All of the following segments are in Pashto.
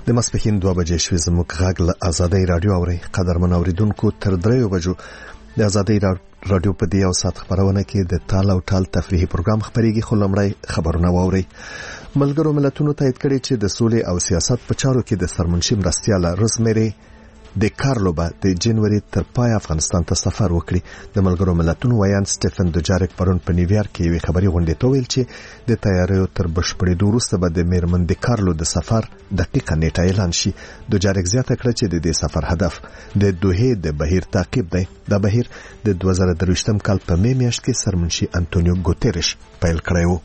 د ماسپښین 2 بجې شوې. زموږ غږ له آزادۍ رادیو اوري. قدرمن اوریدونکو تر 3 بجو د آزادۍ رادیو په دې او سات خبرونه کې د تال او ټال تفریحي پروګرام خبريږي. خو لمړی خبرونه واوري. ملګرو ملتونو تایید کړي چې د سولې او سیاست په چارو کې د سرمنشي مرستیال روزمیری د کارلو به د جنوري تر پای افغانستان ته سفر وکړي. د ملګرو ملتونو ویان سټيفن دوجارک پرون په نیویارک کې یو خبري غونډه ته ویل چې د تیاریو تر بشپړېدو وروسته به د میرمن د کارلو د سفر دقیقه نیټه اعلان شي. دوجارک زیاته کړه چې د دې سفر هدف د دوحې د بهیر تعقیب دی. دا بهیر د 2023م کال په می میاشت کې سرمنشي انټونیو ګوتيريش پیل کړی و.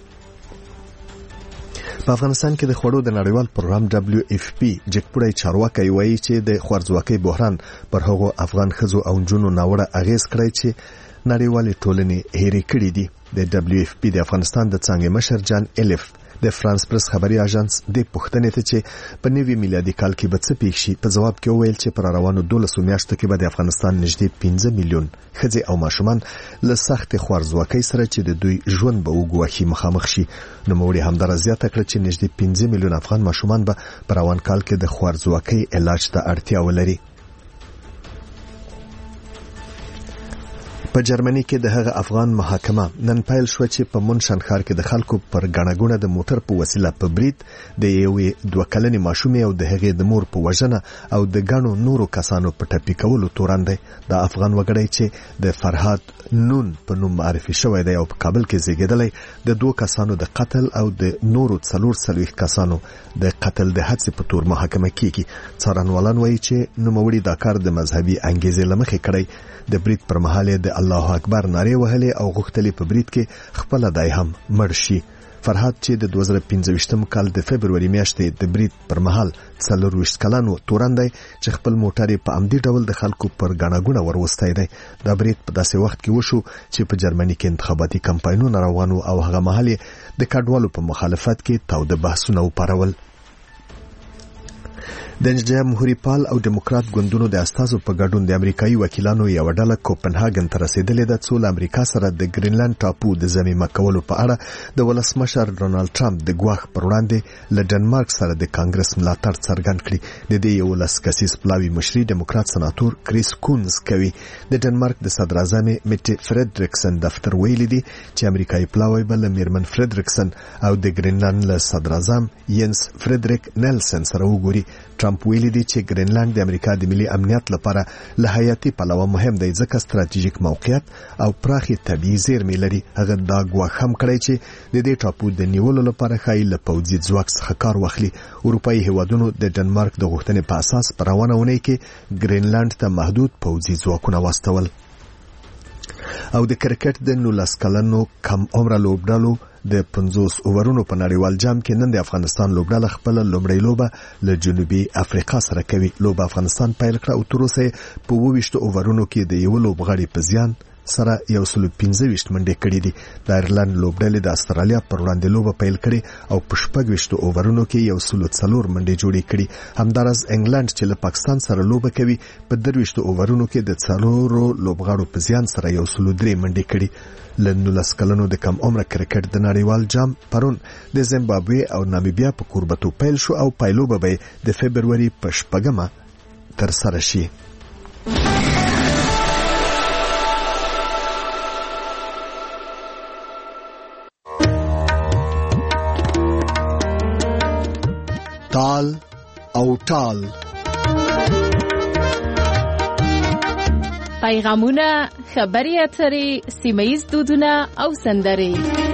په افغانستان کې د خوړو د نړیوال پروګرام WFP جګپړی چارواکي وایي چې د خوارځواکۍ بحران پر هغو افغان ښځو او نجونو ناوړه اغیز کړی چې نړیوالې ټولنې هېرې کړې دي. د WFP د افغانستان د څانګې مشر جان الیف د فرانس پرس خبري اژانس د پښتنې ته چې په نوي میلادي کال کې به څه پیښ شي په جواب کې ویل چې پر روانو 12 میاشتو کې به د افغانستان نږدې 15 میلیون ښځې او ماشومان له سخت خوارځواکۍ سره چې د دوی ژوند به وګواښي مخامخ شي. نو موري همدار زیاته کړ چې نږدې 15 میلیون افغان ماشومان به پر روان کال کې د خوارځواکۍ علاج ته اړتیا ولري. په جرمني کې د هغه افغان محاکمه نن پیل شو چې په مونشن ښار کې د خلکو پر غڼګونه د موټر په وسیله په برید د یوې 2 کلنې ماشومې او د هغې د مور په وژنه او د غڼو نورو کسانو په ټپي کولو تورن دی. د افغان وګړی چې د فرهاد نون په نوم معرفي شوی دی او په کابل کې زیږیدلی د 2 کسانو د قتل او د نورو 440 کسانو د قتل د حادثې په تور محاکمه کیږي. څارنوالان وایي چې نوموړي دا کار د مذهبي انګیزې لمخې کړی. د برید پر مهال د الله اکبر نارې وهلې او غوښتلې په برید کې خپل دای هم مړ شي. فرهاد چې د 2015م کال د فبرवरी میاشتې د برید پر مهال 24 کلن تورن دی چې خپل موټر په عمدي ډول د خلکو پر غڼګونه وروستای دی. دا برید په داسې وخت کې وشو چې په جرمني کې انتخاباتي کمپاینونه روانو او هغه مهال د کډوالو په مخالفت کې تاوده بحثونه وپارول. د جمهوریت پال او دیموکرات ګوندونو د استازو په ګډون د امریکایي وکیلانو یو ډله کوپنهاګن ته رسیدلې ده څو امریکا سره د ګرینلند ټاپو د ضمیمه کولو په اړه د ولسمشر ډونالد ټرمپ د ګواښ پر وړاندې له ډنمارک سره د کانګرس ملاتړ څرګند کړي. د دې یو لسکسیز پلاوی مشري دیموکرات سناتور کریس کونز کوي. د ډنمارک د صدر اعظم میټ فریدریکسن دفتر ویلي دي چې امریکایي پلاوی بل میرمن فریدریکسن او د ګرینلند له صدر اعظم ینس فریدریک نیلسن سره وګوري. ټرمپ ویلي دی چې ګرینلند د امریکا د ملي امنیت لپاره له حیاتي پلوه مهم دی ځکه ستراتیژیک موقعیت او پراخي طبيعي زیرمې لري. هغه دا ګواښ هم کړی چې د دې ټاپو د نیولو لپاره ښایي له پوځي ځواک څخه کار واخلي. اروپایي هیوادونو د ډنمارک د غوښتنې په اساس په روانه اونۍ کې ګرینلند ته محدود پوځي ځواکونه واستول. او د کرکټ د 19 کلنو کم عمره لوبډالو د 50 اوورونو په نړیوال جام کې نن د افغانستان لوبډاله خپل لومړی لوبه له جنوبي افریقا سره کوي. لوبه افغانستان پیل کړه او تر اوسه په 22 اوورونو کې د یو لوبغاړي په زیان سره 115 منډې کړې دي. د ایرلند لوبډلې د استرالیا پر وړاندې لوبه پیل کړې او په 26 اوورونو کې 104 منډې جوړې کړې. همدارس انګلند چې له پاکستان سره لوبه کوي په 23 اوورونو کې د 4 لوبغاړو په زیان سره 103 منډې کړې. له 19 کلنو د کم عمره کرکټ د نړیوال جام پرون د زیمبابوې او نامیبیا په کوربتو پیل شو او پایلوبه به د فبرवरी په 8 تر سره شي. تال او ټال پیغامونه، خبري اترې، سیمه‌ییز دودونه او سندرې.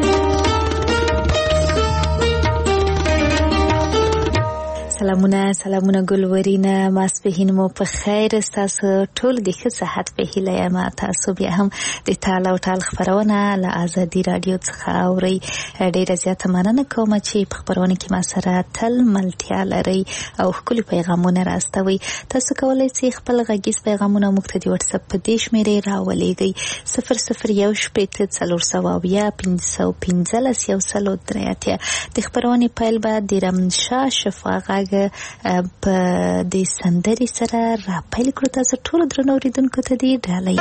سلامونه ګلورینا، ماسپښین مو په خیر. تاسو ټول د ښه صحت په هیله یم. تاسو بیا هم د تال او ټال خبرونه له آزادي رادیو څخه اورئ. ډیره زیاته مننه کوم چې په خبرونه کې ما سره تل ملتیا لرئ او ښکلي پیغامونه راستوئ. تاسو کولی شئ خپل غږیز پیغامونه موږ ته د واتساپ په دې شمېرې راولېږئ 00141515 د خبرونې پیل به د رمشا شفا غږ په دې سندرې سره را پیل کړو. تاسو ټول درنو اوریدونکو ته دې ډالۍ.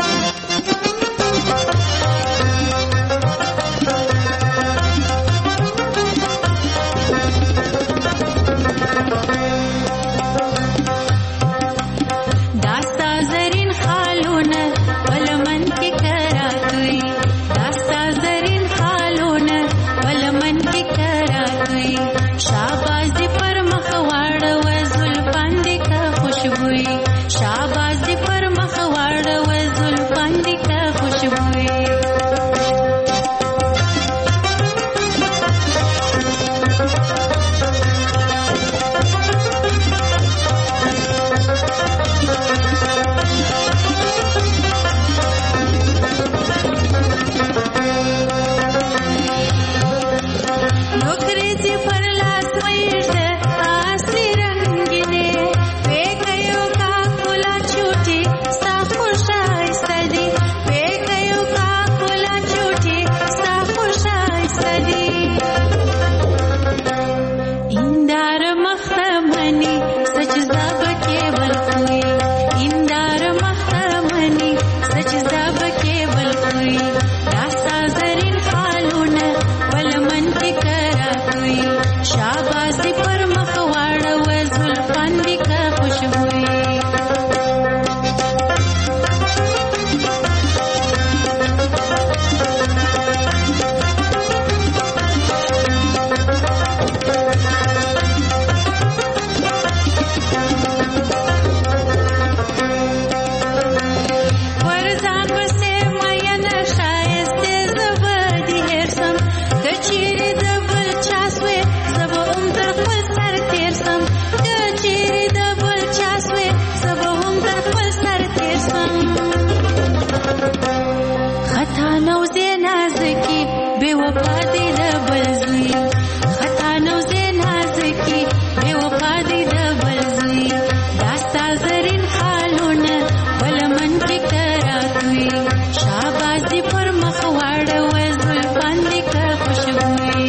وفا دې د بل زوی خطا نو زه نازکي بې وفا دې د بل زوی دا ستا زرین خالونه بل من کې کراتوي شاباس دې پر مخ واړوه زلفان دې که خوشبوي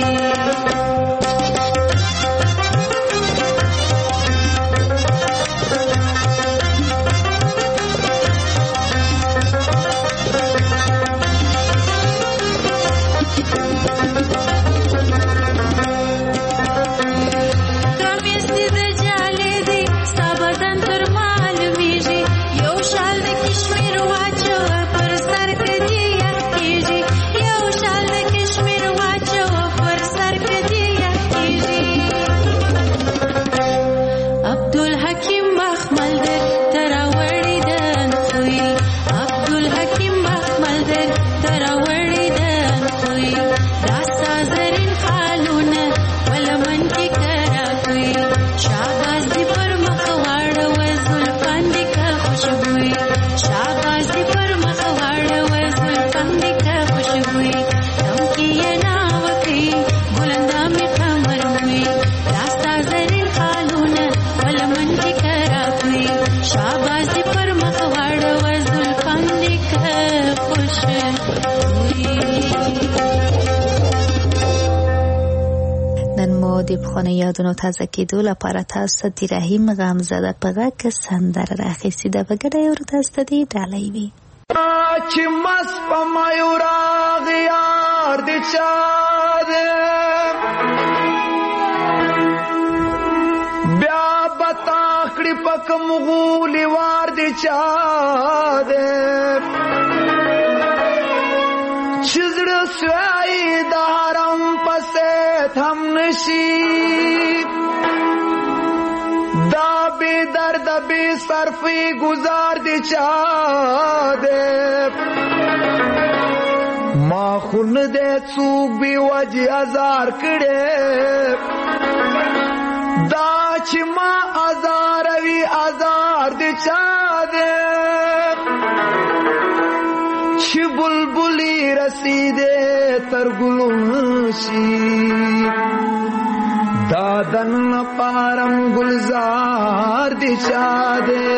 د پخواني یادونو تازه کېدو لپاره تاسو د رحیم غمزده په غږ کې سندره راخیستې ده په ګډه یې ورته ستدي ډالۍ وي چې مس په مایوراغ یار د چا ده بیا بتا کړي پک مغولي وار د چا ده چزړه سوای د حرم پسې هم نشي دا بی درد بی صرفی گزار دی چا دے ما خون دے چوک بی وجی ازار کڑے دا چی ما ازار وی ازار دی چا دے چی بلبلی رسیدے ترگلونشی دادن پارم گلزار دی چا دے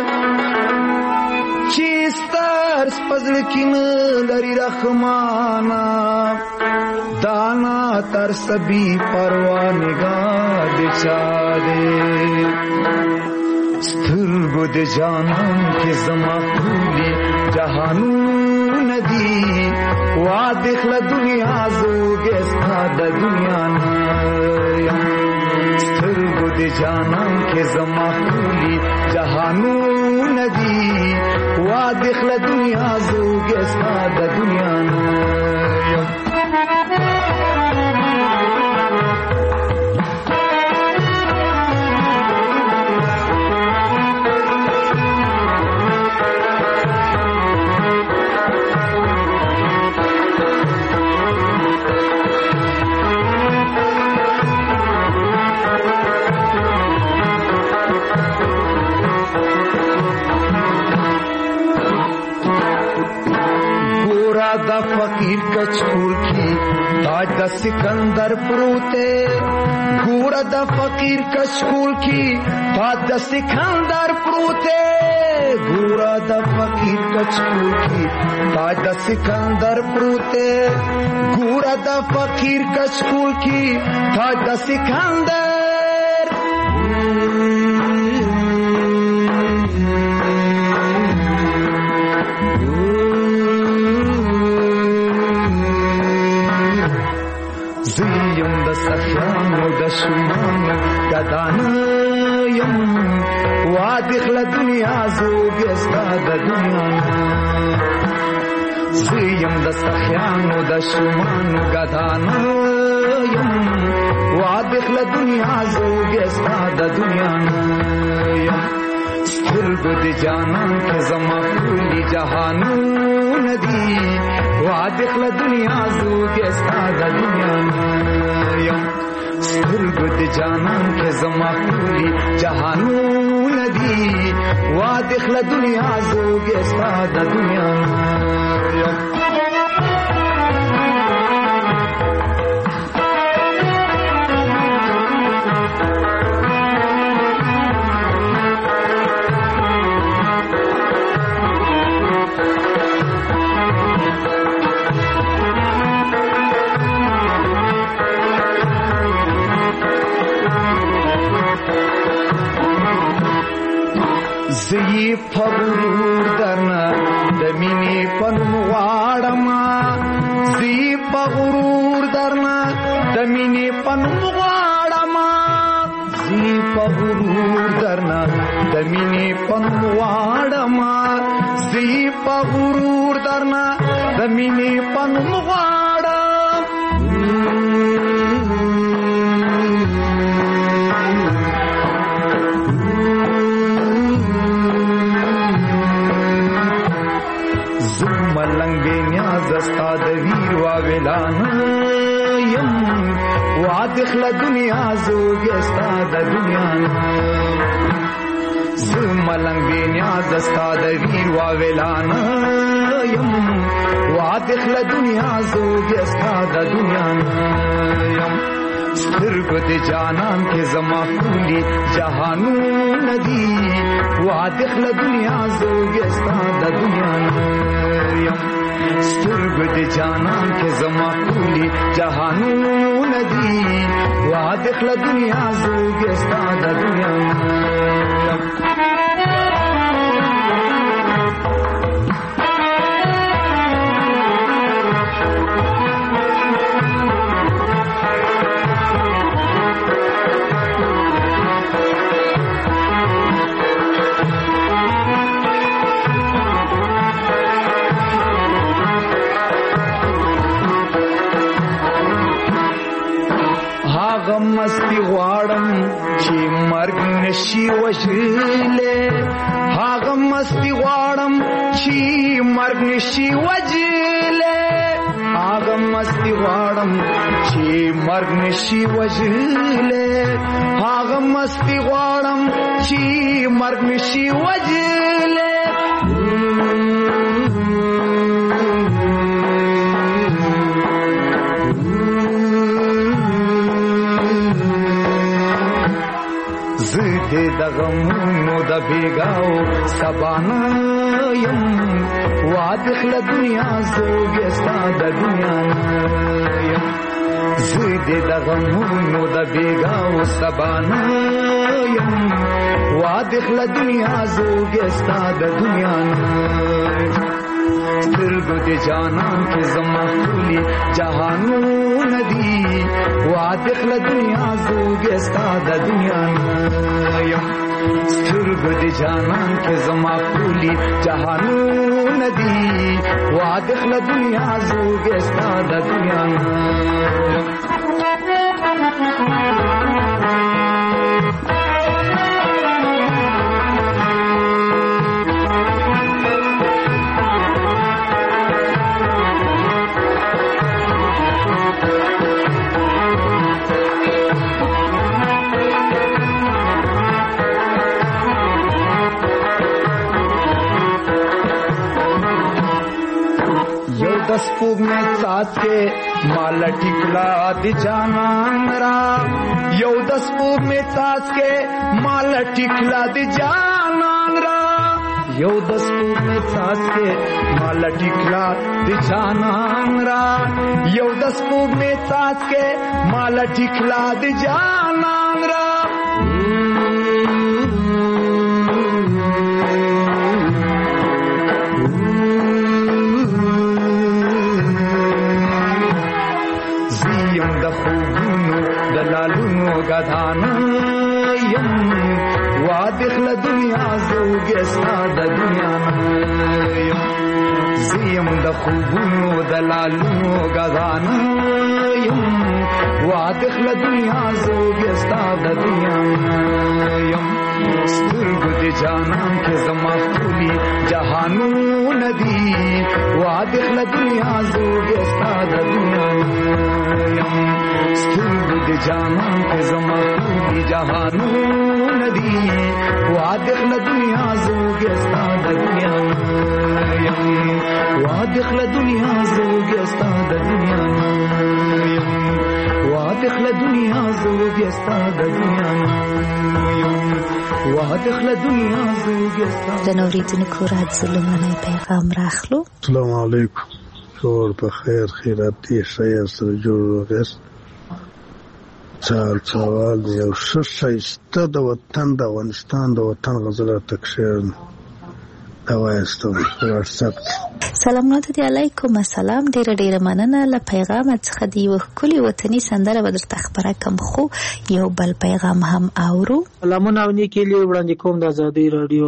چیستر سپزل کن لری رحمانا دانا ترسبی پروانگار دی چا دے سترگو دی جانم کے زما پولی جہانو ندی وادخل دنیا زوگستا دا دنیا نایم سترگو دی جانم کے زما پولی جہانو ندی وادخل دنیا زوگستا دا دنیا نایم دا فقیر کچکول کی تاج دا سکندر پروتے گورا دا فقیر کچکول کی تاج دا سکندر پروتے گورا دا فقیر کچکول کی تاج دا سکندر پروتے گورا دا فقیر کچکول کی تاج دا سکندر زیم د سخیانو د شمانو گدانیم وادخل دنیا زوگستا د دنیا زیم د سخیانو د شمانو گدانیم وادخل دنیا زوگستا د دنیا سترگو دی جانان کے زما پولی جہانو ندی وادخل دنیا زوگستا دا دنیا نایم سترگو دی جانان کے زما پولی جہانو ندی وادخل دنیا زوگستا دا دنیا نایم زی پغرور درنا دمینی پنم غاړما زی پغرور درنا دمینی پنم غاړما زی پغرور درنا دمینی پنم غاړما زی پغرور درنا دمینی پنم زستا د ویر واولان یم وادخل دنیا زوګستا د دنیا زملنګ بینیا زستا د ویر واولان یم وادخل دنیا زوګستا د دنیا یم سترګو د جانان کې زما خولي جهانو ندی وادخل دنیا زوګستا د دنیا یم سترګو د جانان کې زما خولي جهانو ندی وادخل دنیا زوګستا د دنیا مستی غواړم چې مرګ نشي وژلې هاغه مستی غواړم چې مرګ نشي وژلې هاغه مستی غواړم چې مرګ نشي وژلې هاغه مستی غواړم چې مرګ نشي وژلې دغمونو د بیگاو سبانا یم وادخل دنیا زوګستا د دنیا یم زید دغمونو د بیگاو سبانا یم وادخل دنیا زوګستا د دنیا سترګو د جانان کې زما خولي جهانو ندی وادخل دنیا زوګستا د دنیا یم سترګو د جانان کې زما خولي جهانو ندی وادخل دنیا زوګستا د دنیا दसपूब में साथ के माला टिकला दि जानन रा यौ दसपूब में साथ के माला टिकला दि जानन रा यौ दसपूब में साथ के माला टिकला दि जानन रा यौ दसपूब में साथ के माला टिकला दि जानन रा دلالونو غدان یم وادخل دنیا زوګستا د دنیا یم زیم د خوبونو دلالونو غدان یم وادخل دنیا زوګستا د دنیا یم سترګو د جانان کې زما خولي جهانو ندی وادخل دنیا زوګستا د دنیا یم سترګو د جانان کې زما خولي جهانو ندی وادخل دنیا زوګستا د دنیا یم وادخل دنیا زوګستا د دنیا یم وادخل دنیا زوګستا د دنیا یم وادخل دنیا زوګستا د نوریدونکو راځو لمنه پیغام راخلو. السلام علیکم. کور په خیر خیرات دې شای سره جوړ وګس سوال دی یو ښه ښایسته د وطن د افغانستان د وطن غزل راته کښېږدي دا وایستم په واټساپ کې. سلامونه ته علیکم السلام. ډیره مننه. له پیغام څخه دی یو ښکلي وطني سندره به درته خبره کوم، خو یو بل پیغام هم اورو. سلامونه او نیکې لیې وړاندې کوم د ازادۍ راډیو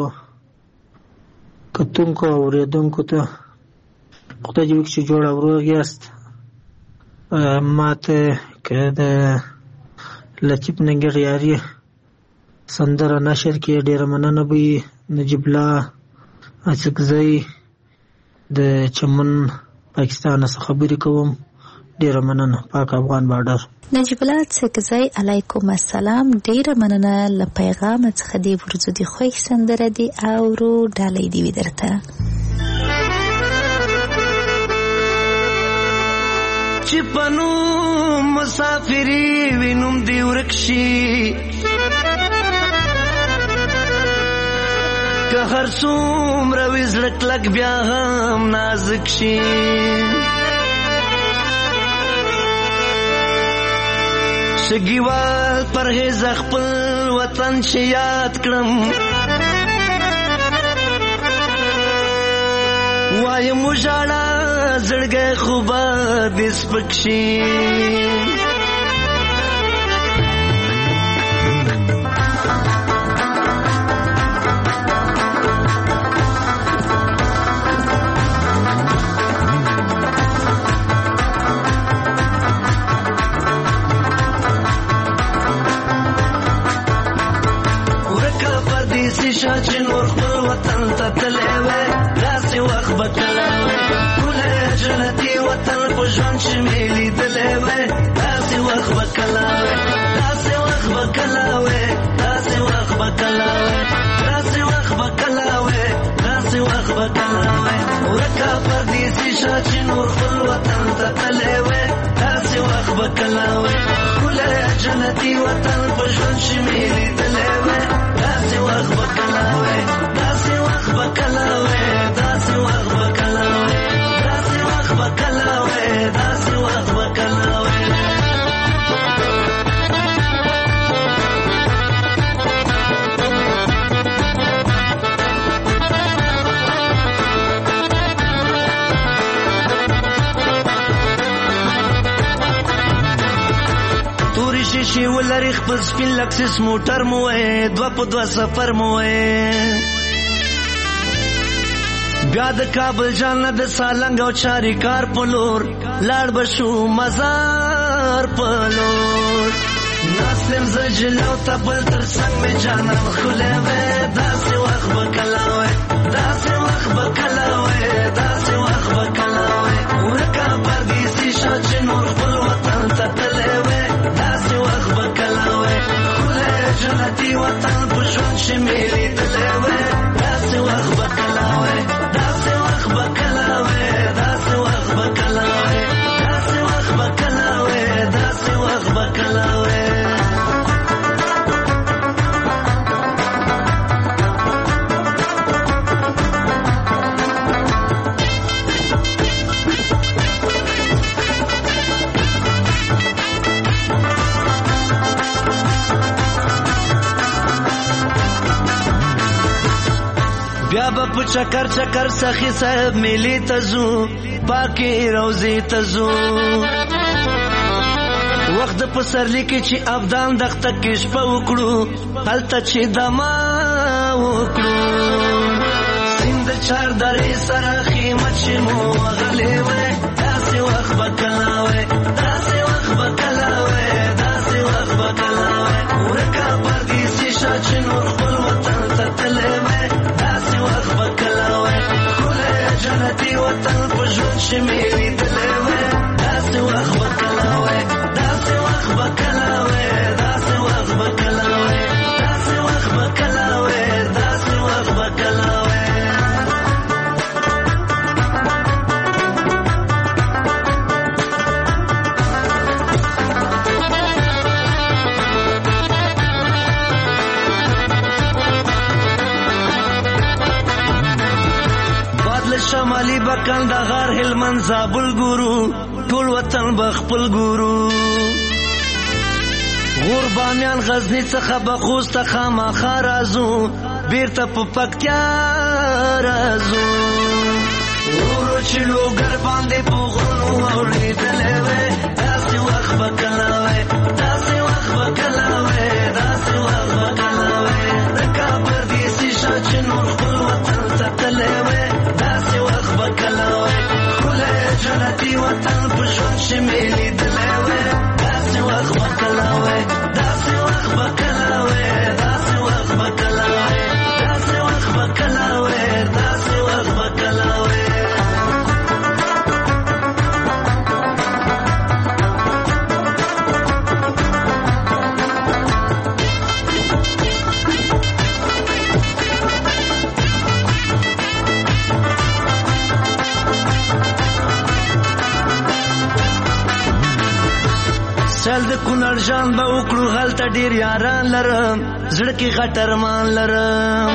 کتونکو او اورېدونکو ته. خدای دې وکړي چې جوړ او روغ یاست. ماته که د لطیف ننګر یاري سندره نشر کې ډیره مننه به وي. نجیب الله اڅکزی د چمن پاکستان څخه خبرې کوم، ډیره مننه. پاک افغان بارډر. نجیب الله اڅکزی علیکم السلام. ډیره مننه. له پیغام څخه دی ورځو دی خوښ سندره دی اورو ډالۍ دی درته. چې پنو مسافری وینم دی ورکشي که هر څومره وي زړه کلک بیا هم نازک شي. شګیوال پرهیز خپل وطن چې یاد کړم، وایم وژاړه زړګی خو به دې سپک شي. شاه چې نور خپل وطن ته تللی وی، داسې وخت به کله وی ښکلی جنتي وطن په ژوند چې مې لیدلی وی، داسې وخت به کله وی، داسې وخت به کله وی، داسې وخت به کله وی، داسې وخت به کله وی، داسې وخت به کله وی. ورکه پردیسي شاه چې نور خپل وطن ته تللی وی، داسې وخت به کله وی ښکلی جنتي وطن په ژوند چې مې لیدلی وی، داسې وخت به کله وی، داسې وخت به کله وی، داسې وخت به کله وی، داسې وخت به کله وی، داسې وخت به کله وی. شیشې ولري خپل سپین لکسس موټر مو وی، دوه په دوه سفر مو وی، بیا د کابل جان د سالنګ او چاریکار په لور لاړ به شو مزار په لور. ناستم زه جلو ته بل تر څنګ مې جانان ښکلی وی، داسې وخت به کله وی، داسې وخت به کله وی، داسې وخت به کله وی. ورکه پردیسي شاه چې نور خپل وطن ته تللی وی، داسې وخت به کله وی ښکلی جنتي وطن په ژوند چې مې لیدلی وی، داسې وخت به کله وی، داسې وخت به کله وی، داسې وخت به کله وی، داسې وخت به کله وی، داسې وخت به کله وی. بیا به په چکر چکر سخی صاحب میلی ته ځو، پاکې روضې ته ځو. وخت د پسرلي کې چې ابدان دښته کې شپه وکړو، هلته چې دما وکړو. سیند د چار درې سره خیمه چې مو وغلی وی، داسې وخت به کله وی، داسې وخت به کله وی، داسې وخت به کله وی. ورکه پردیسي شاه چې نور خپل وطن ته تللی وی، داسې وخت به کله وی ښکلی جنتي وطن په ژوند چې مې لیدلی وی، داسې وخت به کله وی، داسې وخت به کله وی، داسې وخت به کله وی، داسې وخت به کله وی، داسې وخت به کله وی. شمالی بکن د غار هلمند زابل ګورو، ټول وطن به خپل ګورو. غور بامیان غزنی څخه به خوست ته خامخا راځو بیرته په پکتیا راځو ورو چې لوګر باندې په غرونو اورېدلی وی داسې وخت به کله وی داسې وخت به کله وی داسې وخت به کله وی د کابل دې سیشه چې نور خپل وطن ته تللی وی داسې وخت به کله وی ښکلی جنتي وطن په ژوند چې مې لیدلی وی داسې وخت به کله وی داسې وخت به کله وی داسې وخت به کله وی داسې وخت به کله وی داسې وخت به کله وی چل د کونړ جان به وکړو هلته ډېر یاران لرم زړه کې غټ ارمان لرم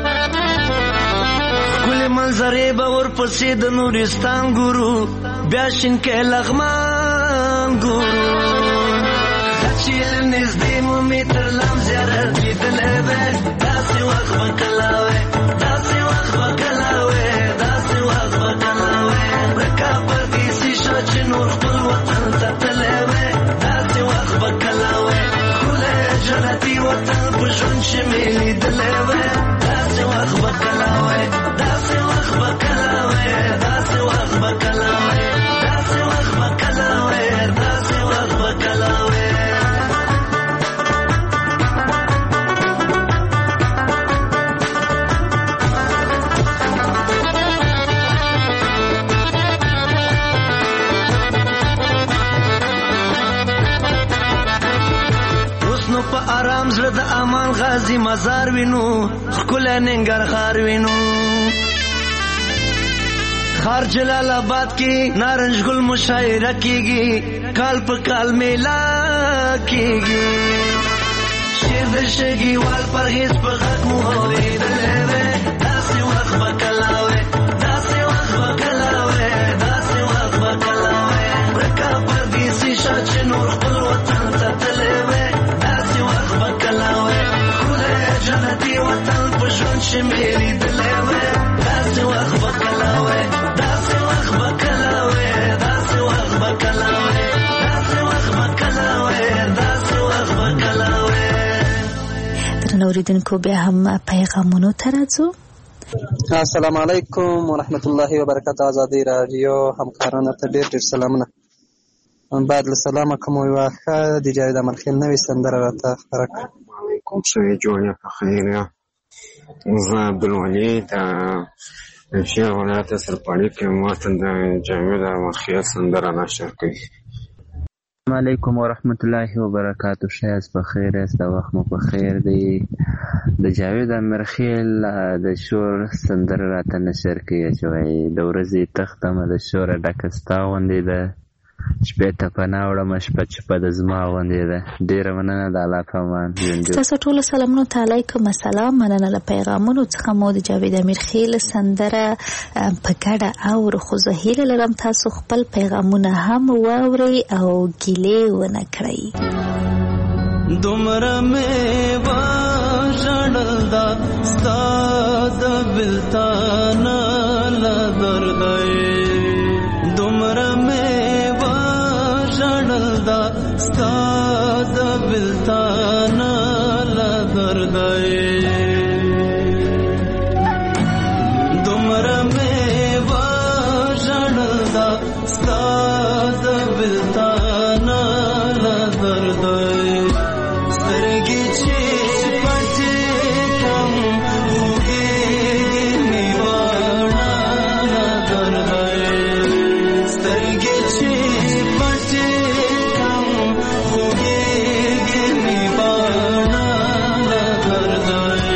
ښکلې منظرې به ورپسې د نورستان ګورو بیا شینکۍ لغمان ګورو چې له نږدې مو مې تر لام زیارت لیدلی وی داسې وخت به کله وی داسې وخت به کله وی داسې وخت به کله وی د کابل دې سیشه چې نور خپل وطن ته تللی وی داسې وخت به کله وی ښکلی جنتي وطن په ژوند چې مې لیدلی وی داسې وخت به کله وی داسې وخت به کله وی داسې وخت به کله وی داسې وخت به کله وی داسې وخت به کله وی په آرام زړه د امان غازی مزار وینو ښکلی ننګرهار وینو خار جلال آباد کې نارنج ګل مشاعره کیږي کال په کال میله کیږي شعر د شګیوال پرهیز په غږ مو اورېدلی وی داسې وخت به کله وی داسې وخت به کله وی داسې وخت به کله وی د کابل دې سیشه چې نور خپل وطن ته تللی وی جنتي وطن په ژوند چې مې لیدلی وی داسې وخت به کله وی داسې وخت به کله وی داسې وخت به کله وی داسې وخت به کله وی داسې وخت به کله وی درنو اوریدونکو بیا هم پیغامونو ته راځو. السلام علیکم ورحمت الله وبرکاته. ازادي رادیو همکارانو ته ډېر ډېر سلامونه. بعد له سلامه کوم یوه ښه د جاوید امرخیل نوې سندره راته خپره کړه. کوم شوی جوړه په خیر زه عبدالولي د شیخ ولایت سرپاړي کې ماته د جاوید امرخیل سندره نشر کوي. السلام علیکم ورحمت الله وبرکاته. شایست په خیر است، وخت مو په خیر دی. د جاوید امرخیل د شور سندره راته نشر کوي چې وایي د ورځې تختمه د شوره ډکه ستا غوندې ده، شپې ته پناه وړمه شپه چپه د زما غوندې ده. ډېره مننه د الله په امان. ستاسو ټولو سلامونو ته علیکم السلام. مننه له پیغامونو څخه مو د جاوید امیرخیل سندره په ګډه اورو، خو زه هیله لرم تاسو خپل پیغامونه هم واورئ او ګیلې ونه کړئ. دومره مې وژړل دا ستا د بېلتانه له درده یې، دومره مې وژړل دا ستا د بېلتانه له درده یې، دومره مې وژړل دا ستا د بېلتانه له درده یې. سترګې چې پټې کړم خوږېږي مې واړه له درده یې، سترګې چې پټې کړم خوږېږي مې واړه له درده یې.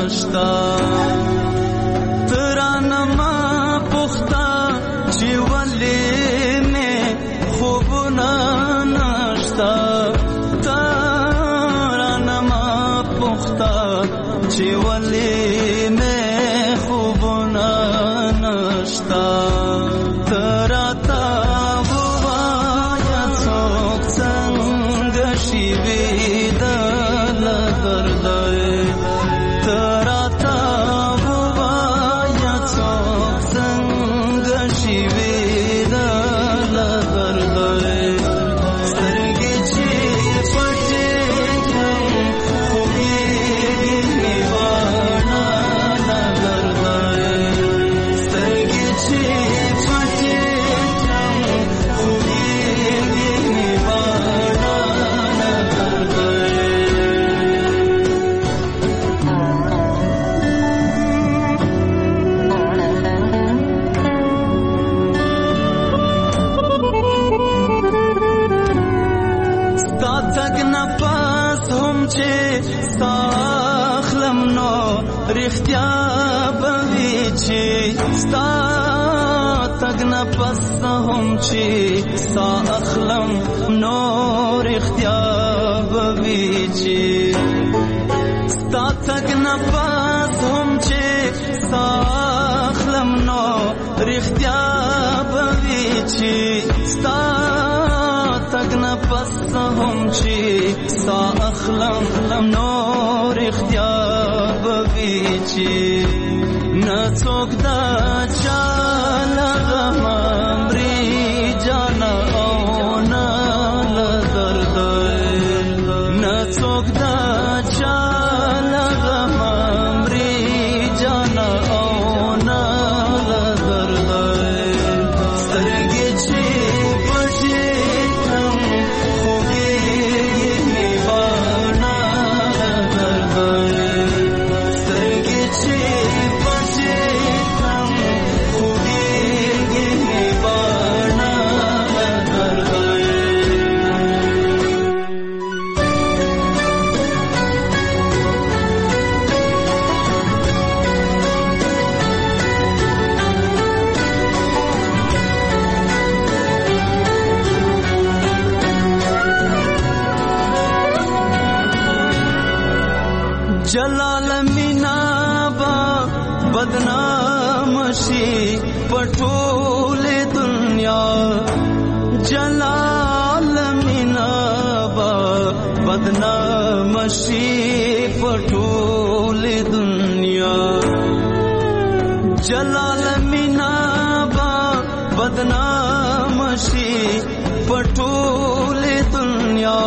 نشتا ترانه ما پختا چې ولې مې خوبونه نشتا ترانه ما پختا چې ولې مې خوبونه نشتا تراتا ووایا څوک څنګه شي ویدل دردای تراتا ووایا څوک څنګه شي ویدل دردای سترګې چې پټې کړم خو یې نیوانا دردای سترګې چې پټې کړم خو یې نیوانا دردای ستا تک نفس هم چې ستا اخلم نو رښتیا به وي چې ستا تک نفس هم چې ستا اخلم نو رښتیا به وي چې ستا تک نفس هم چې ستا اخلم نو رښتیا به وي چې ستا تک نفس هم چې ستا اخلم نو رښتیا به وي چې نه څوک دا چا له غمه مري جانه او نه له درده نه څوک دا چا له غمه مري جانه او نه له درده سترګې چې پټې کړم خو یې نیوانا درده سترګې چې پټې کړم خو یې نیوانا درده جلال مینا با بدنام شي پټول دنیا جلال مینا با بدنام شي پټول دنیا جلال مینا با بدنام شي پټول دنیا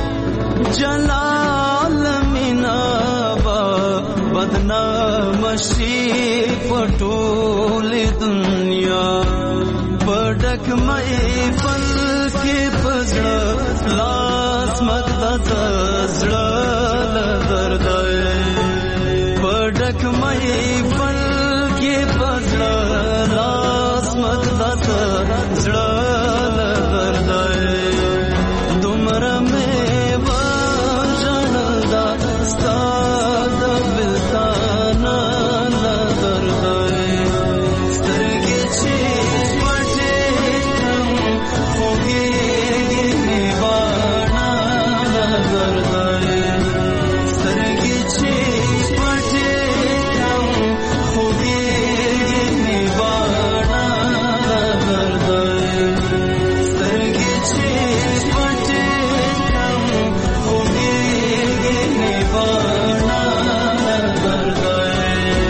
جلال مینا با بدنام شي پټول دنیا پډک مې فل کې پزړه لاس مدد زړه دردای پډک مې فل کې پزړه لاس مدد زړه دردای دومره مې وژړل ستا د بلتانه دردای سترګې چې پټې کړم خو یې نیوانا دردای سترګې چې پټې کړم خو یې نیوانا دردای سترګې چې پټې کړم خو یې نیوانا دردای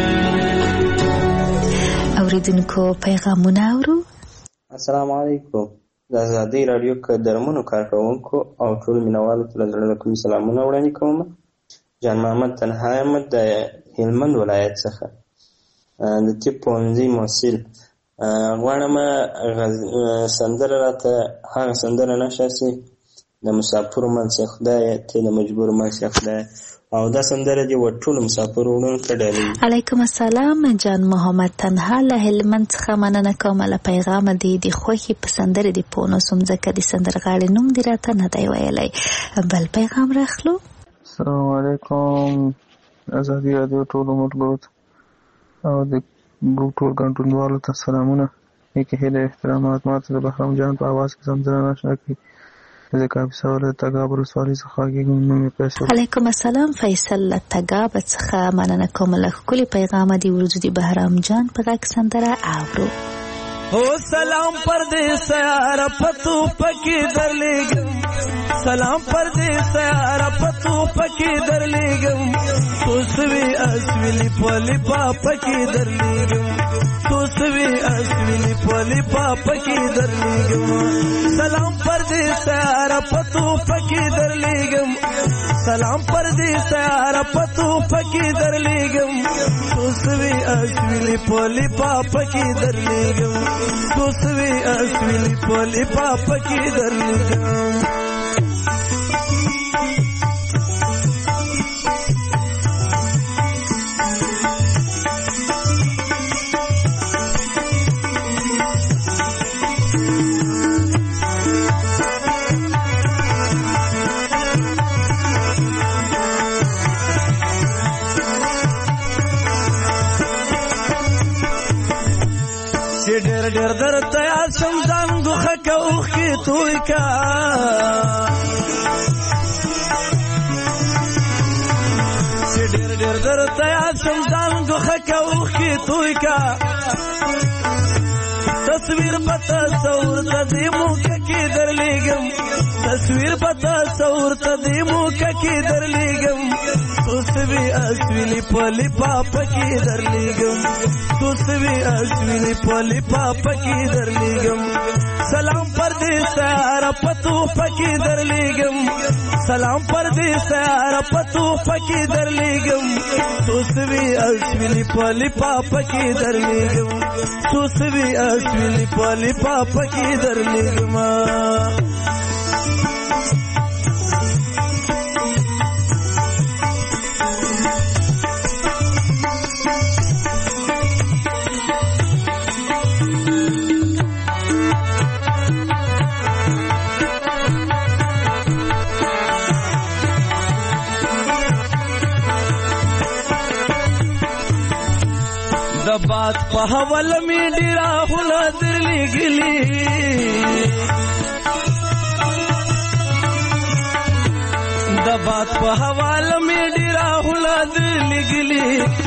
اوریدونکو پیغامونه اورو. السلام علیکم. د ازادۍ راډیو قدرمنو کارکوونکو او ټول مینوالو ته له زړه کومې سلامونه وړاندې کوم. جان محمد تنها احمد د هلمند ولایت څخه د طب پوهنځي محصل غواړم سندره راته هغه سندره نشاسي د مسافرو منځ خدای ته د مجبور منځ خدای او دا سندره دی ټولو مسافرو وړاندې کړلې. علیکم السلام جان محمد تنها له هلمند څخه مننه کوم. له پیغام دی د خوخي په سندره دی په نو سم ځکه د سندرغاړي نوم دی راته نه دی ویلای. بل پیغام راخلو. السلام علیکم ازادي راډیو ټولو ملګرو ته او د ګروپ ټول ګډونوالو ته سلامونه، نیکې هیلې احترامات. ماته د بهرام جان په اواز کې سندره ناشنا کړي. زه کاپیسا ولایت تګاب ولسوالۍ څخه غږیږم. نوم یې فیصل. علیکم السلام. فیصل له تګاب څخه مننه کوم. له ښکلي پیغام دی ورځو د بهرام جان په غږ سندره اورو. او سلام پردیس یار پتو پکی درلیگم، سلام پردیس یار پتو پکی درلیگم، تو سوی اسویلی پولی پاپکی درلیگم، تو سوی اسویلی پولی پاپکی درلیگم. سلام پردیس یار پتو پکی درلیگم، سلام پردیس یار پتو پکی درلیگم، تو سوی اسویلی پولی پاپکی درلیگم، تو سوی اسویلی پولی پاپکی درلیگم. ډېر در تیار شم ځان دوخه که اوښکې توی کا، چې ډېر در تیار شم ځان دوخه که اوښکې توی کا. تصویر په تصور ته دې موقع کې درلیږم، تصویر په تصور ته دې موقع کې درلیږم، تو سوی اسویلی پولی پاپا کی درلیگم، تو سوی اسویلی پولی پاپا کی درلیگم. سلام پردیس یار پتو پکی درلیگم، سلام پردیس یار پتو پکی درلیگم، تو سوی اسویلی پولی پاپا کی درلیگم، تو سوی اسویلی پولی پاپا کی درلیگم. बात पहवल में डिरा हुला दिली गिली, बात पहवल में डिरा हुला दिली गिली,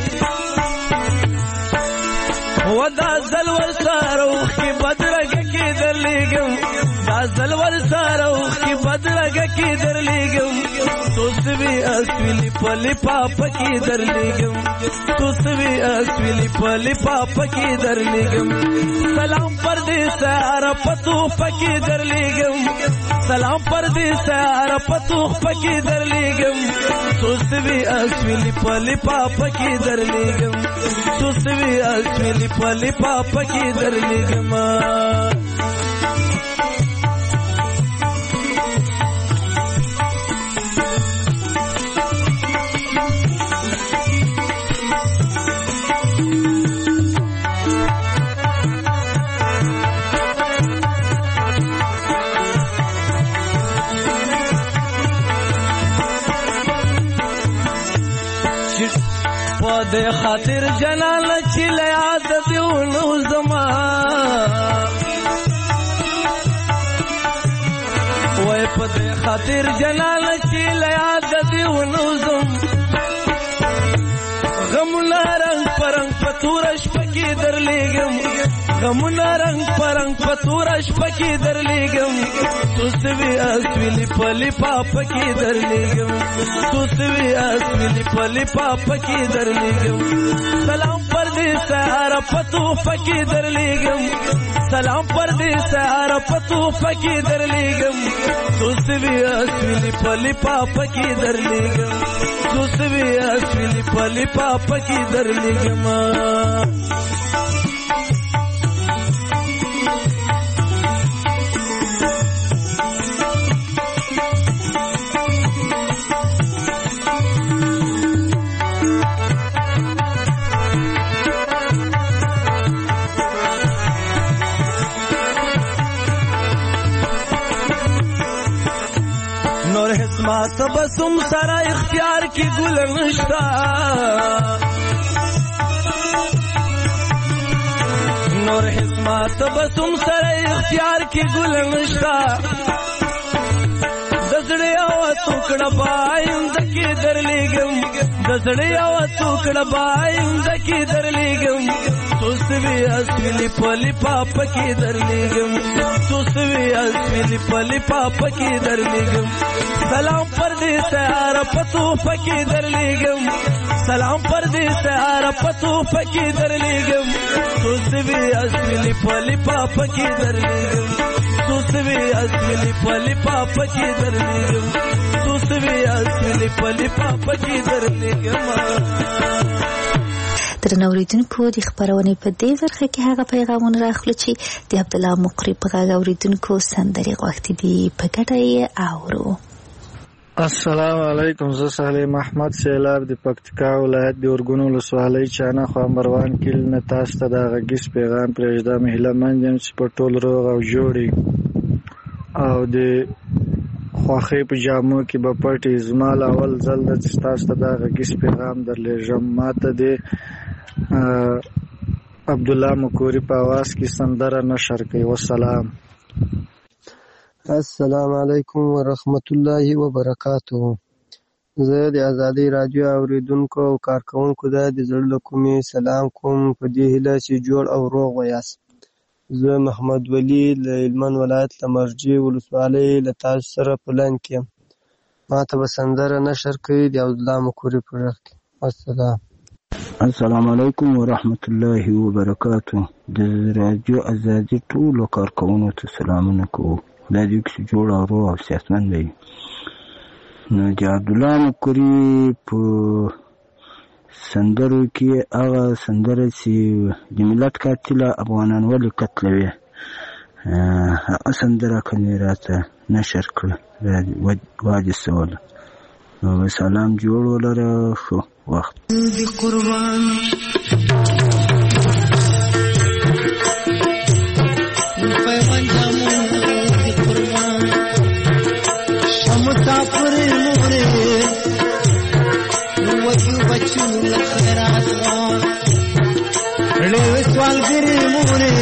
वदा जलवर सारोख की बदरग की दरलीगम, दा जलवर सारोख की बदरग की दरलीगम, तो सवी असविली पली पाप की दरलीगम, तो सवी असविली पली पाप की दरलीगम. सलाम परदेस यार पतू पकी दरलीगम, सलाम परदेस यार पतू पकी दरलीगम, तो सवी असविली पली पाप की दरलीगम, तो सवी असविली पली पाप की दरलीगम. پدې خاطر جنال چې یاد دیونو زما، وای پدې خاطر جنال چې یاد دیونو زم، غمونه رنگ پرنګ پتورش پکې درلیږم، غمونه رنگ پرنګ پتورش پکې درلیږم، تو سوی اسویلی پلی پاپ کې درلیږم، تو سوی اسویلی پلی پاپ کې درلیږم. سلام پردیس یار پتو پکې درلیږم، سلام پردیس یار پتو پکې درلیږم، تو سوی اسویلی پلی پاپ کې درلیږم، تو سوی اسویلی پلی پاپ کې درلیږم. تبسم سره اختیار کی ګل نشتا نور حسما تبسم سره اختیار کی ګل نشتا دزړې او ټوکړه بایم دکی درلېګم دزړې او ټوکړه بایم دکی درلېګم توسوي اسملی پلی پاپ کی درلېګم توسوي اسملی پلی پاپ کی درلېګم سلام پر دې سهار پتو پکی درلېګم سلام پر دې سهار پتو پکی درلېګم توسوي اسملی پلی پاپ کی درلېګم توسوي اسملی پلی پاپ کی درلېګم توسوي اسملی پلی پاپ کی درلېګم درنو اوریدونکو د خبرونې په دې برخه کې هغه پیغامونه راخلو چې د عبدالله مقری په غږ اوریدونکو سندرې غوښتي دي په ګډه یې اورو. السلام علیکم. زه صالح محمد سیلاب د پکتیکا ولایت د اورګون ولسوالۍ چانه خامروان کلی نه تاسو ته د غږیز پیغام پرېږدم. هیله مند یم چې په ټول روغ او جوړ او د خوښۍ په جامو کې به پټې. زما اول ځل ده چې تاسو ته دا غږیز پیغام درلېږم. ما ته د عبدالله مکوري په اواز کې سندره نشر کوي. والسلام. السلام علیکم ورحمت الله وبرکاتو. زه د ازادۍ رادیو اوریدونکو او کارکونکو د زړه له کومې سلام کوم په دې هیله چې جوړ او روغ ویاست. زه محمد ولی له هلمند ولایت له مرجې ولسوالۍ له تاسو سره په لاین کې یم. ما ته به سندره نشر کوي د عبدالله مکوري په غږ کې. والسلام. السلام علیکم ورحمت الله وبرکاتو. د رادیو ازادي ټولو کارکونکو ته سلامونه کوو. خدای دې وکړي چې جوړ او روغ او صحتمند وي. نو د عبدالله مکوري په سندرو کې هغه سندره چې د ملت قاتله افغانان ولې قتلوي هغه سندره کنې راته نشر کړه وادي سوله. نو سلام جوړ ولره. ښه وخت دی قربان پیوان جامو دی قربان مسافر مورے وکیو بچو لخیرات وان ریو سوال گری مورے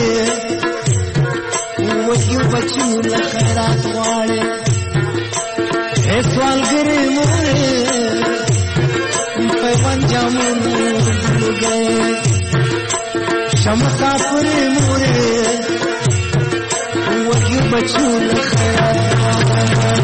وکیو بچو لخیرات وان اے سوال گری مورے پیوان جامو دل گئے مسافر مورے وکیو بچو لخیرات وان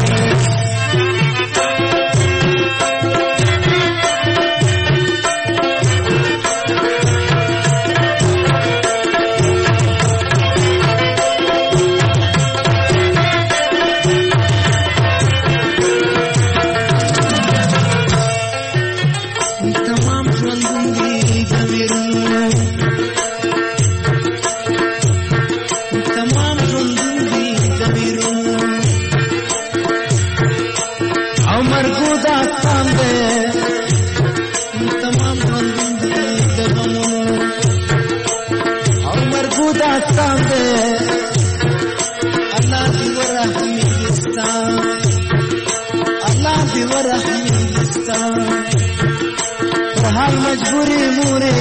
مجبوری مورے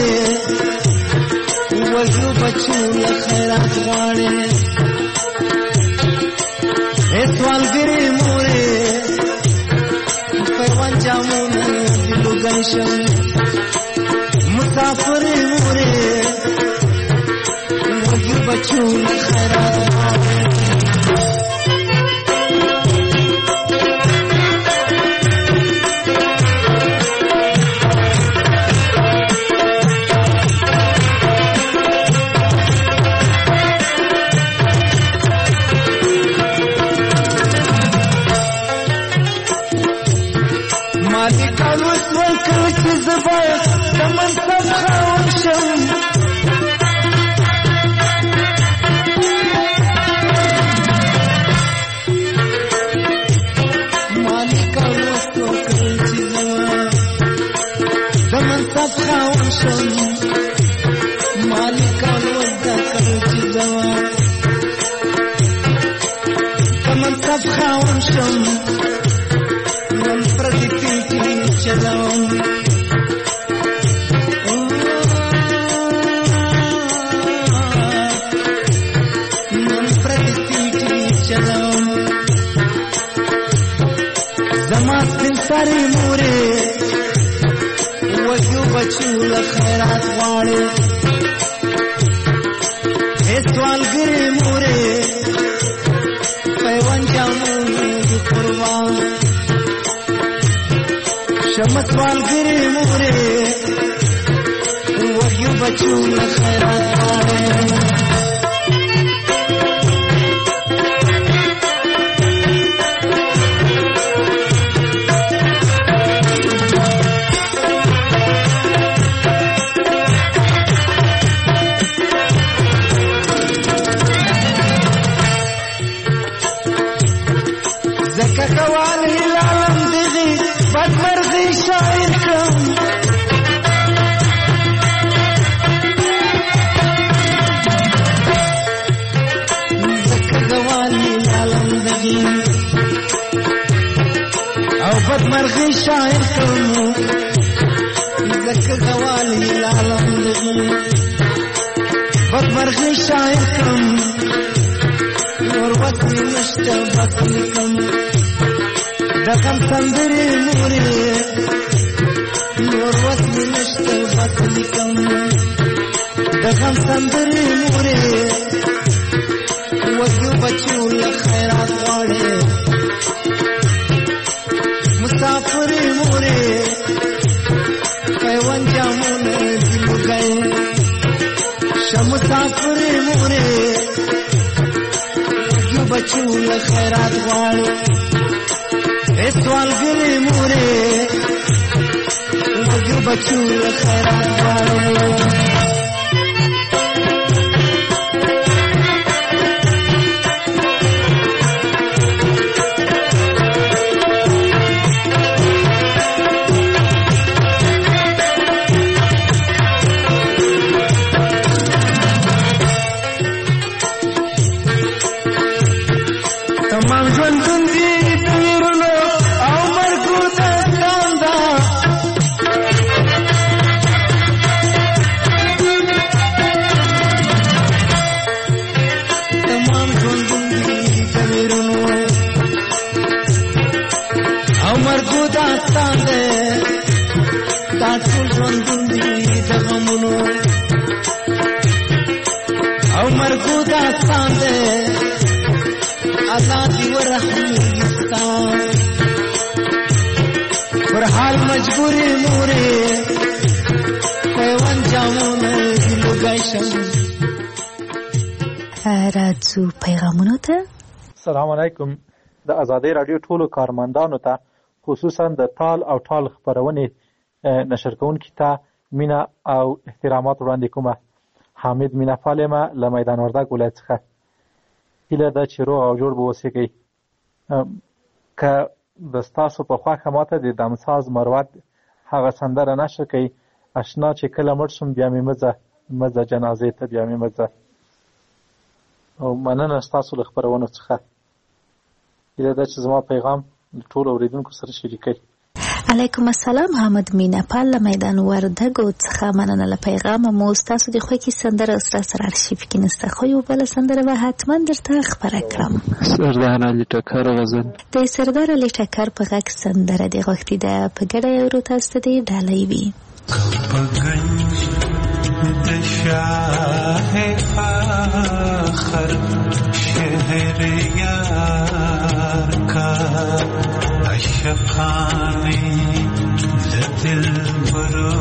وجو بچو لخیرات غواړي سوال ګری مورے پیوان جامو دلو گنشم مسافر مورے وجو بچو لخیرات غواړي. چلوم نن پردې سیټي چلوم زما سپین سرې مورې وږو بچو له خیرات غواړې سوالګرې مورې پیوند جامونو د قربان شمه سوالګرې مورې وږو بچو له خیرات غواړې ککوال هلالم دغی بدمرغی شاعر کم ککوال هلالم دغی او بدمرغی شاعر کم ککوال هلالم دغی بدمرغی شاعر کم نور وقت نشته بس لیکم دغم سندرې مورې نور وس مې نشته بس لیکم دغم سندرې مورې وږو بچو له خیرات غواړې مسافرې مورې پیوند جامونه دې لوګی شه مسافرې مورې وږو بچو له خیرات غواړې سوالګرې مورې وږو بچو له خیرات غواړې تمام ژوندون دي تیرونو او مرګو داستان ده تمام ژوندون دي تیرونو او مرګو داستان ده دا ټول ژوندون دي د غمونو او مرګو داستان ده الله دی ورحمېستا پر حال مجبورې مورې پیوند جامونه دې لوګی شم راځو پیغامونو ته. السلام علیکم. د ازادۍ راډیو ټولو کارمندانو ته خصوصا د تال او ټال خپرونې نشر کوونکي ته مینه او احترامات وړاندې کومه. حامد مینهپال یم له میدان وردګ ولایت څخه. هیله ده چې روغ او جوړ به اوسېږئ. که د ستاسو په خوښه ماته د دمساز مروت هغه سندره نشر کوي اشنا چې کله مړ شم بیا مې مځه جنازې ته بیا مې مځه. او مننه ستاسو له خپرونو څخه. هیله ده چې زما پیغام له ټولو اورېدونکو سره شریکوئ. علیکم السلام. حامد مینهپال له میدان وردګو څخه مننه له پیغامه مو. ستاسو د خوښې سندره سره ارشیف کې نسته خو یو بله سندره به حتما درته خپره کړم. سردار علي ټکر غزل د سردار علي ټکر په غږ سندره د غوښتي ده په ګډه اورو تاسو ته د ډالۍ وي. د شاه فخر شهر یار کا عشقانی دل برو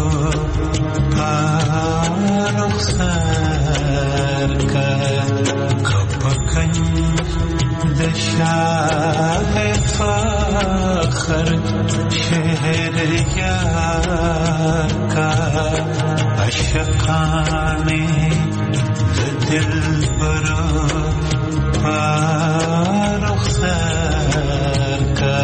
رخسار کا کپکن د شاه فخر شهر یار کا عشقانی دل برو رخسار کا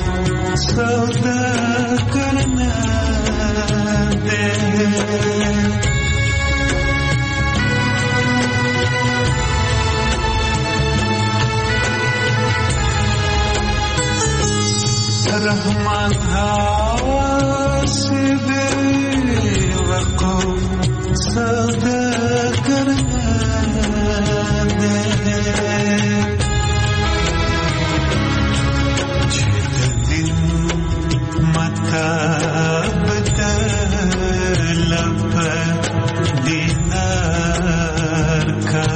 सौदा करना दे रहमान से बेवकूफ सौदा करना दे दिन मताब तलब दीनार का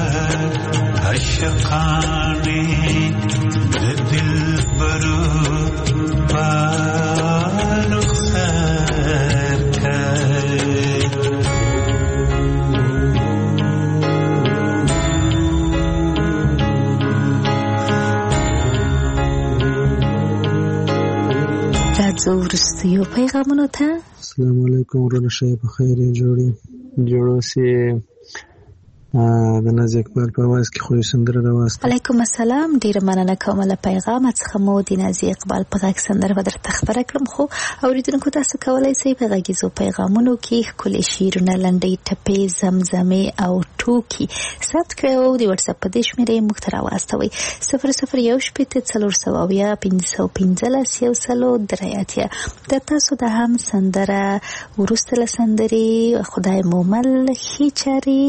अशकाने दिल बरू وروستیو پیغامونو ته السلام علیکم ورونه شای په خیر جوړو سي د ناز اقبال په आवाज کې خو سندره راوست علیکم السلام ډیر مننه کوم له پیغام څخه مو د ناز اقبال په غږ سندره ودرته خبره کړم خو اوریدونکو تاسو کولای شئ په غږیزو پیغامونو کې خپل شعرونه لنډۍ ټپې زمزمې او ټوکي ثبت کړئ او د واتس اپ په دې شمیرې موږ ته راواستوئ 00141515 د تاسو د هم سندره ورسته له سندري خدای مومل هیچاري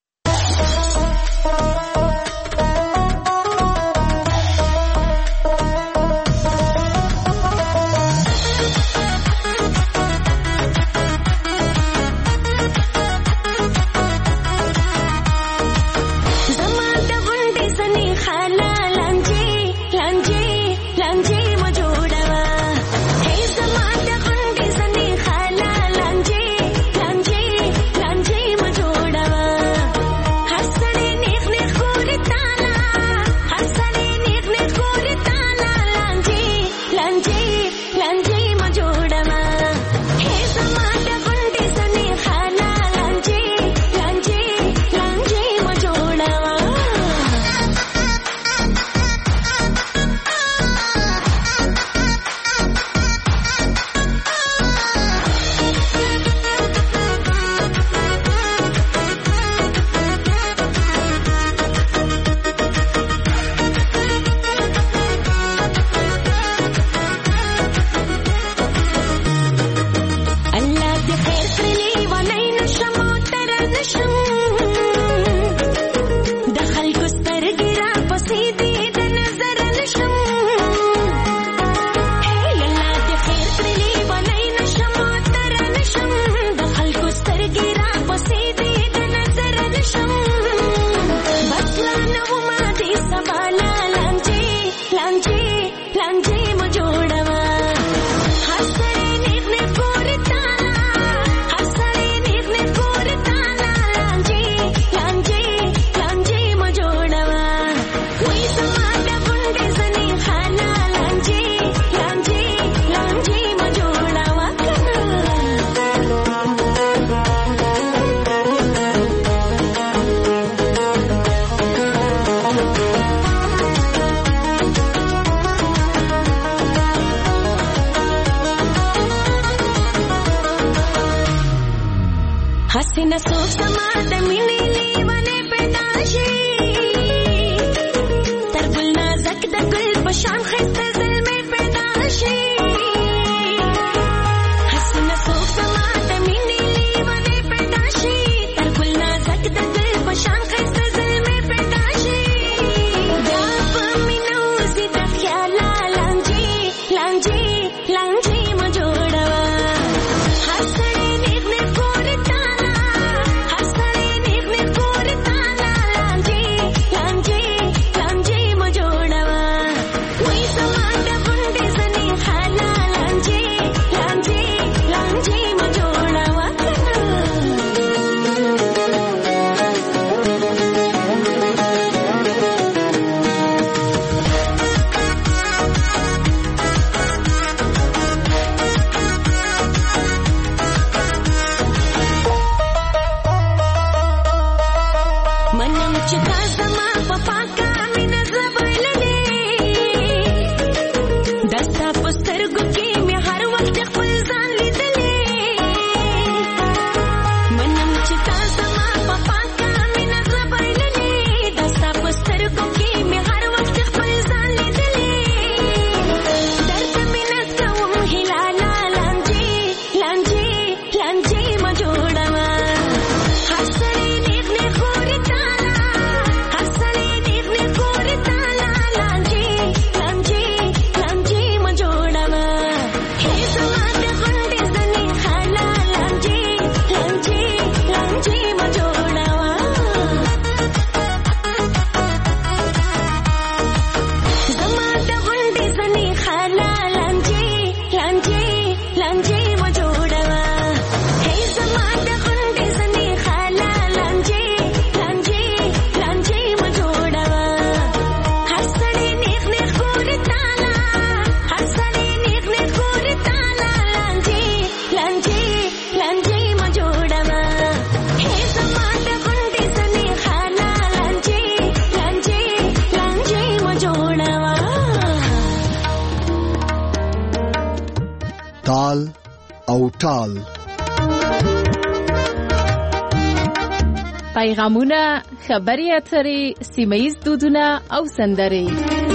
حسینه سوک سما د مینې لیوانې پیدا شي تر ګل نازک د ګل په شان ښایسته زلمې پیدا شي حسینه سوک سما د مینې لیوانې پیدا شي تر ګل نازک د ګل په شان ښایسته زلمې پیدا شي بیا په مینه اوسې د خیاله لانجې لانجې لانجې مه جوړوه هر سړی نیغ نیغ ګوري تا تال او ټال. پیغامونه، خبري اترې، سیمه ییز دودونه او سندرې.